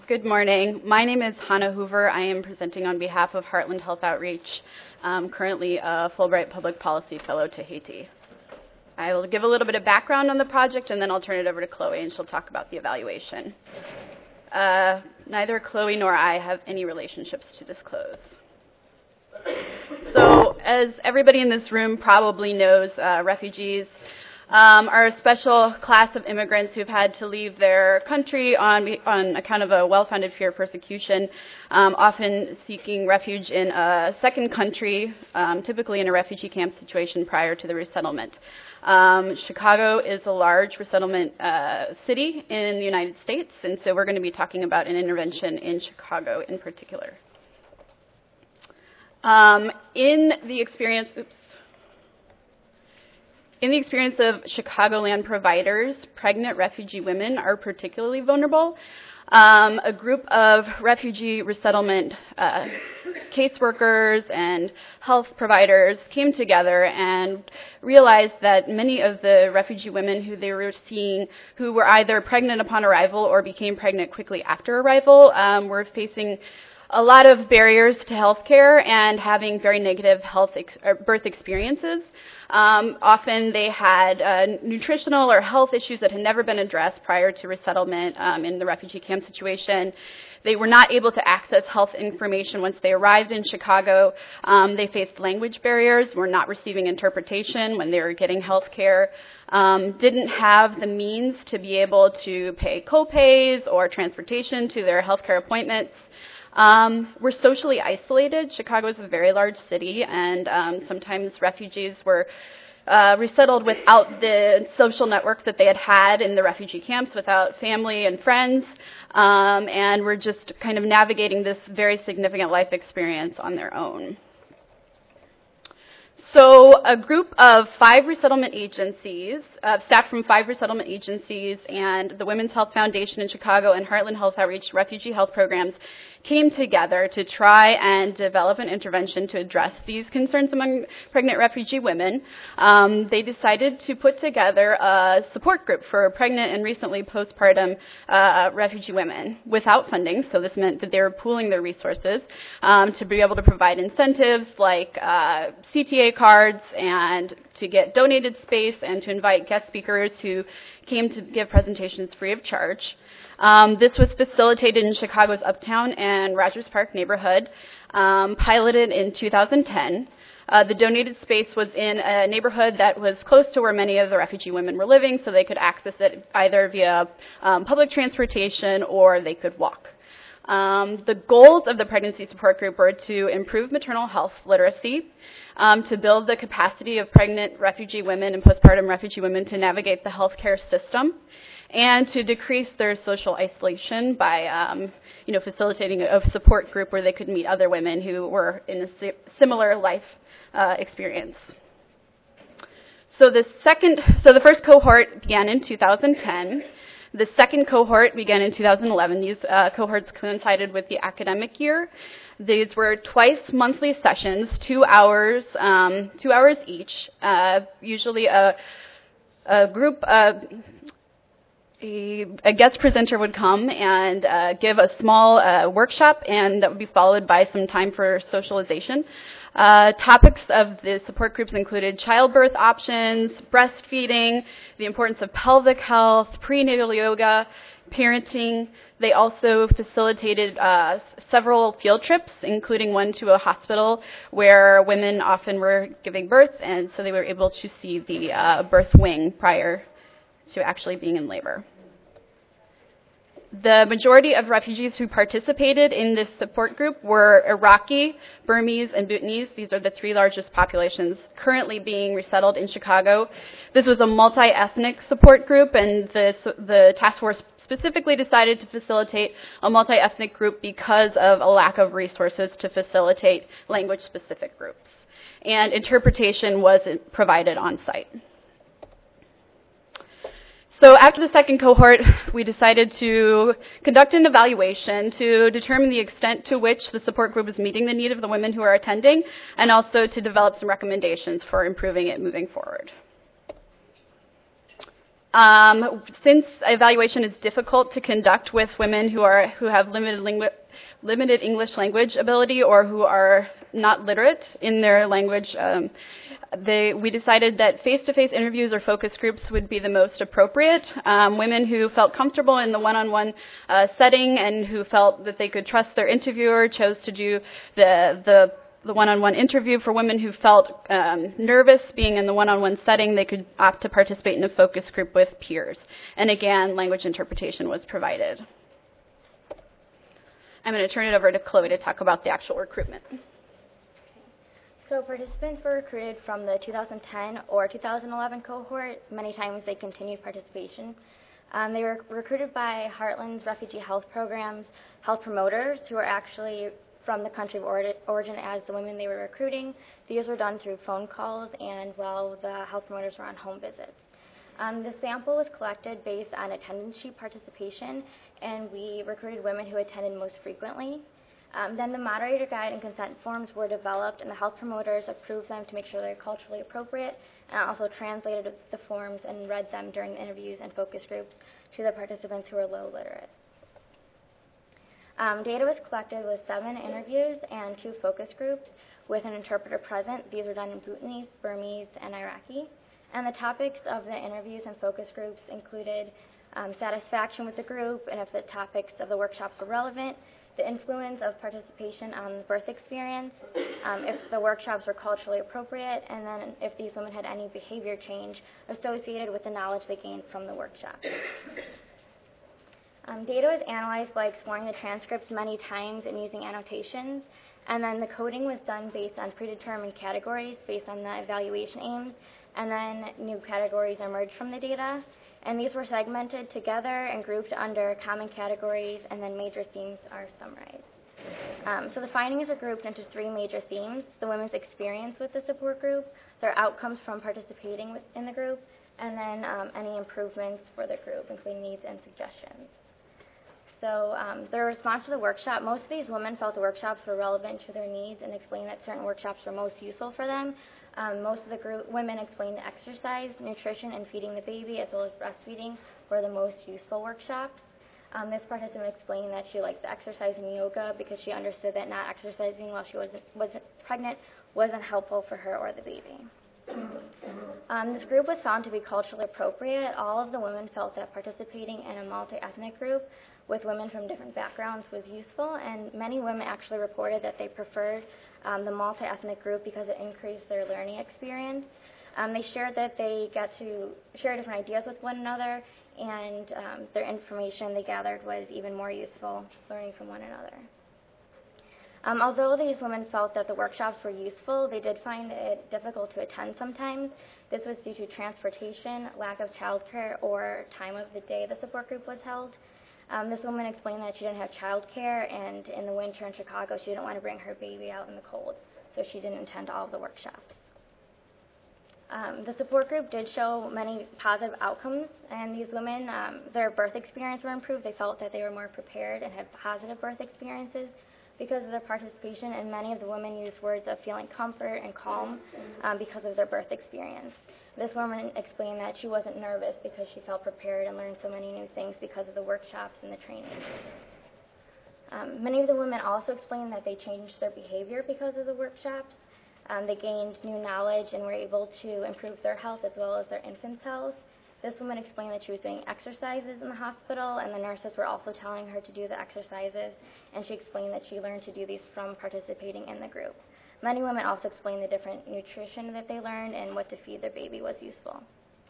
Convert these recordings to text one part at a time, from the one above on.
Good morning. My name is Hannah Hoover. I am presenting on behalf of Heartland Health Outreach, currently a Fulbright Public Policy Fellow to Haiti. I will give a little bit of background on the project, and then I'll turn it over to Chloe, and she'll talk about the evaluation. Neither Chloe nor I have any relationships to disclose. So, as everybody in this room probably knows, refugees are a special class of immigrants who've had to leave their country on account of a well-founded fear of persecution, often seeking refuge in a second country, typically in a refugee camp situation prior to the resettlement. Chicago is a large resettlement city in the United States, and so we're going to be talking about an intervention in Chicago in particular. In the experience of Chicagoland providers, pregnant refugee women are particularly vulnerable. A group of refugee resettlement caseworkers and health providers came together and realized that many of the refugee women who they were seeing, who were either pregnant upon arrival or became pregnant quickly after arrival, were facing a lot of barriers to health care and having very negative birth experiences. Often they had nutritional or health issues that had never been addressed prior to resettlement in the refugee camp situation. They were not able to access health information once they arrived in Chicago. They faced language barriers, were not receiving interpretation when they were getting health care, didn't have the means to be able to pay co-pays or transportation to their health care appointments. We're socially isolated. Chicago is a very large city, and sometimes refugees were resettled without the social networks that they had had in the refugee camps, without family and friends, and were just kind of navigating this very significant life experience on their own. So a group of 5 resettlement agencies, staff from 5 resettlement agencies and the Women's Health Foundation in Chicago and Heartland Health Outreach refugee health programs came together to try and develop an intervention to address these concerns among pregnant refugee women. They decided to put together a support group for pregnant and recently postpartum refugee women without funding. So this meant that they were pooling their resources to be able to provide incentives like CTA cards and to get donated space and to invite guest speakers who came to give presentations free of charge. This was facilitated in Chicago's Uptown and Rogers Park neighborhood, piloted in 2010. The donated space was in a neighborhood that was close to where many of the refugee women were living, so they could access it either via public transportation or they could walk. The goals of the pregnancy support group were to improve maternal health literacy, to build the capacity of pregnant refugee women and postpartum refugee women to navigate the healthcare system, and to decrease their social isolation by facilitating a support group where they could meet other women who were in a similar life experience. So the first cohort began in 2010. The second cohort began in 2011. These cohorts coincided with the academic year. These were twice monthly sessions, 2 hours each. Usually a group, a guest presenter would come and give a small workshop, and that would be followed by some time for socialization. Topics of the support groups included childbirth options, breastfeeding, the importance of pelvic health, prenatal yoga, parenting. They also facilitated several field trips, including one to a hospital where women often were giving birth, and so they were able to see the birth wing prior to actually being in labor. The majority of refugees who participated in this support group were Iraqi, Burmese, and Bhutanese. These are the 3 largest populations currently being resettled in Chicago. This was a multi-ethnic support group, and the task force specifically decided to facilitate a multi-ethnic group because of a lack of resources to facilitate language-specific groups. And interpretation was provided on site. So after the second cohort, we decided to conduct an evaluation to determine the extent to which the support group is meeting the need of the women who are attending, and also to develop some recommendations for improving it moving forward. Since evaluation is difficult to conduct with women who have limited English language ability or who are not literate in their language, we decided that face-to-face interviews or focus groups would be the most appropriate. Women who felt comfortable in the one-on-one setting and who felt that they could trust their interviewer chose to do the one-on-one interview. For women who felt nervous being in the one-on-one setting, they could opt to participate in a focus group with peers. And again, language interpretation was provided. I'm going to turn it over to Chloe to talk about the actual recruitment. So participants were recruited from the 2010 or 2011 cohort. Many times they continued participation. They were recruited by Heartland's refugee health programs, health promoters who are actually from the country of origin as the women they were recruiting. These were done through phone calls and while the health promoters were on home visits. The sample was collected based on attendance sheet participation, and we recruited women who attended most frequently. Then the moderator guide and consent forms were developed, and the health promoters approved them to make sure they're culturally appropriate, and also translated the forms and read them during the interviews and focus groups to the participants who were low literate. Data was collected with 7 interviews and 2 focus groups with an interpreter present. These were done in Bhutanese, Burmese, and Iraqi. And the topics of the interviews and focus groups included satisfaction with the group, and if the topics of the workshops were relevant, the influence of participation on the birth experience, if the workshops were culturally appropriate, and then if these women had any behavior change associated with the knowledge they gained from the workshop. Data was analyzed by exploring the transcripts many times and using annotations, and then the coding was done based on predetermined categories based on the evaluation aims, and then new categories emerged from the data. And these were segmented together and grouped under common categories, and then major themes are summarized. So the findings are grouped into 3 major themes: the women's experience with the support group, their outcomes from participating in the group, and then any improvements for the group, including needs and suggestions. So their response to the workshop, most of these women felt the workshops were relevant to their needs and explained that certain workshops were most useful for them. Most of the women explained the exercise, nutrition, and feeding the baby, as well as breastfeeding, were the most useful workshops. This participant explained that she liked the exercise and yoga because she understood that not exercising while she wasn't pregnant wasn't helpful for her or the baby. This group was found to be culturally appropriate. All of the women felt that participating in a multi-ethnic group with women from different backgrounds was useful, and many women actually reported that they preferred the multi-ethnic group because it increased their learning experience. They shared that they got to share different ideas with one another, and their information they gathered was even more useful learning from one another. Although these women felt that the workshops were useful, they did find it difficult to attend sometimes. This was due to transportation, lack of childcare, or time of the day the support group was held. This woman explained that she didn't have childcare, and in the winter in Chicago, she didn't want to bring her baby out in the cold, so she didn't attend all of the workshops. The support group did show many positive outcomes, and these women, their birth experience were improved. They felt that they were more prepared and had positive birth experiences because of their participation, and many of the women used words of feeling comfort and calm because of their birth experience. This woman explained that she wasn't nervous because she felt prepared and learned so many new things because of the workshops and the training. Many of the women also explained that they changed their behavior because of the workshops. They gained new knowledge and were able to improve their health as well as their infant's health. This woman explained that she was doing exercises in the hospital, and the nurses were also telling her to do the exercises, and she explained that she learned to do these from participating in the group. Many women also explained the different nutrition that they learned and what to feed their baby was useful.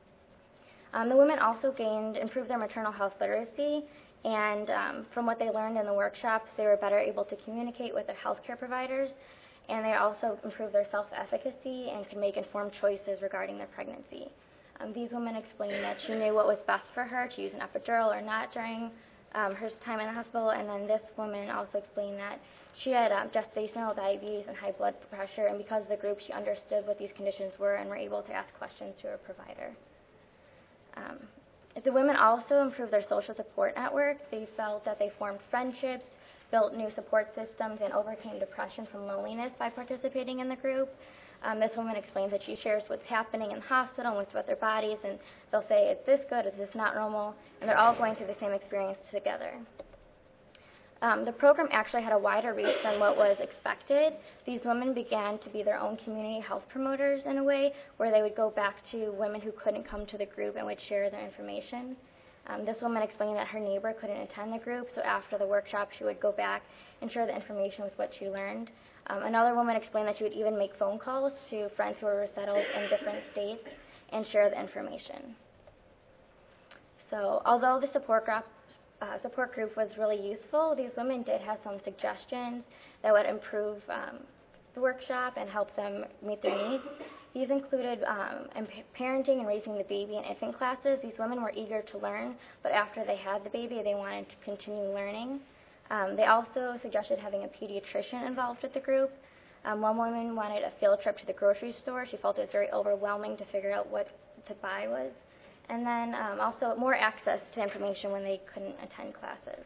The women also improved their maternal health literacy, and from what they learned in the workshops, they were better able to communicate with their healthcare providers, and they also improved their self-efficacy and could make informed choices regarding their pregnancy. These women explained that she knew what was best for her to use an epidural or not during her time in the hospital, and then this woman also explained that she had gestational diabetes and high blood pressure, and because of the group, she understood what these conditions were and were able to ask questions to her provider. The women also improved their social support network. They felt that they formed friendships, built new support systems, and overcame depression from loneliness by participating in the group. This woman explains that she shares what's happening in the hospital and what's about their bodies, and they'll say, is this good, is this not normal, and they're all going through the same experience together. The program actually had a wider reach than what was expected. These women began to be their own community health promoters in a way, where they would go back to women who couldn't come to the group and would share their information. This woman explained that her neighbor couldn't attend the group, so after the workshop she would go back and share the information with what she learned. Another woman explained that she would even make phone calls to friends who were resettled in different states and share the information. So although the support group was really useful, these women did have some suggestions that would improve the workshop and help them meet their needs. These included parenting and raising the baby and infant classes. These women were eager to learn, but after they had the baby, they wanted to continue learning. They also suggested having a pediatrician involved with the group. One woman wanted a field trip to the grocery store. She felt it was very overwhelming to figure out what to buy was. And then also more access to information when they couldn't attend classes.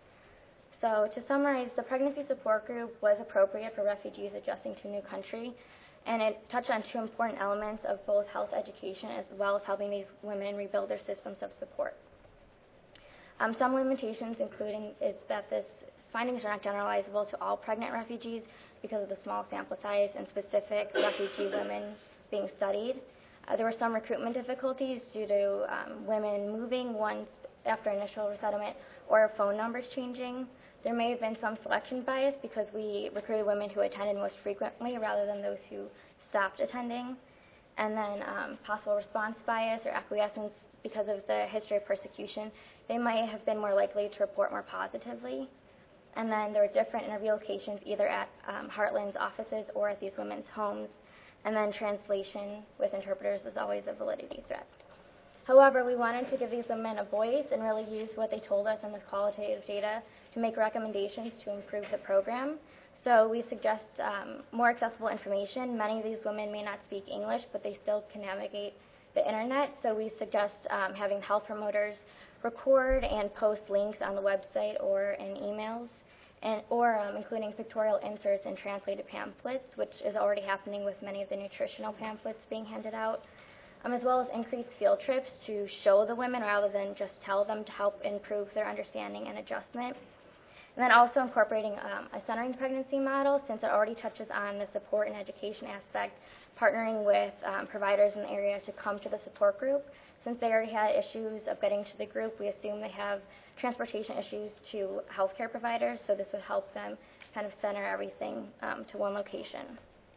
So to summarize, the pregnancy support group was appropriate for refugees adjusting to a new country, and it touched on two important elements of both health education as well as helping these women rebuild their systems of support. Some limitations including is that these findings are not generalizable to all pregnant refugees because of the small sample size and specific refugee women being studied. There were some recruitment difficulties due to women moving once after initial resettlement or phone numbers changing. There may have been some selection bias because we recruited women who attended most frequently rather than those who stopped attending. And then possible response bias or acquiescence because of the history of persecution. They might have been more likely to report more positively. And then there were different interview locations either at Heartland's offices or at these women's homes. And then translation with interpreters is always a validity threat. However, we wanted to give these women a voice and really use what they told us in this qualitative data to make recommendations to improve the program. So we suggest more accessible information. Many of these women may not speak English, but they still can navigate the internet. So we suggest having health promoters record and post links on the website or in emails, or including pictorial inserts and translated pamphlets, which is already happening with many of the nutritional pamphlets being handed out, as well as increased field trips to show the women rather than just tell them to help improve their understanding and adjustment. And then also incorporating a centering pregnancy model, since it already touches on the support and education aspect, partnering with providers in the area to come to the support group. Since they already had issues of getting to the group, we assume they have transportation issues to healthcare providers, so this would help them kind of center everything to one location.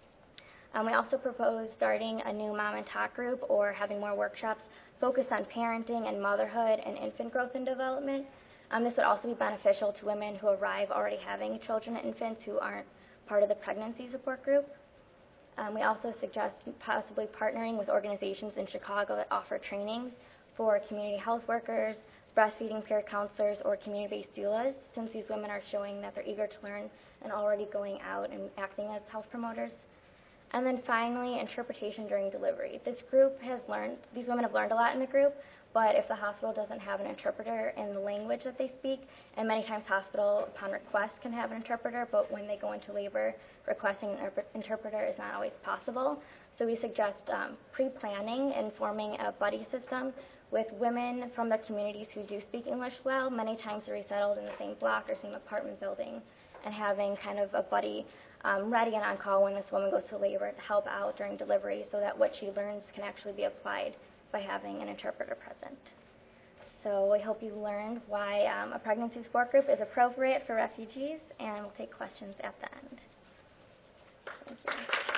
We also propose starting a new mom and talk group or having more workshops focused on parenting and motherhood and infant growth and development. This would also be beneficial to women who arrive already having children and infants who aren't part of the pregnancy support group. We also suggest possibly partnering with organizations in Chicago that offer trainings for community health workers, breastfeeding peer counselors, or community-based doulas, since these women are showing that they're eager to learn and already going out and acting as health promoters. And then finally, interpretation during delivery. These women have learned a lot in the group, but if the hospital doesn't have an interpreter in the language that they speak, and many times hospital upon request can have an interpreter, but when they go into labor, requesting an interpreter is not always possible. So we suggest pre-planning and forming a buddy system with women from their communities who do speak English well. Many times they're resettled in the same block or same apartment building, and having kind of a buddy ready and on call when this woman goes to labor to help out during delivery so that what she learns can actually be applied by having an interpreter present. So I hope you learned why a pregnancy support group is appropriate for refugees, and we'll take questions at the end. Thank you.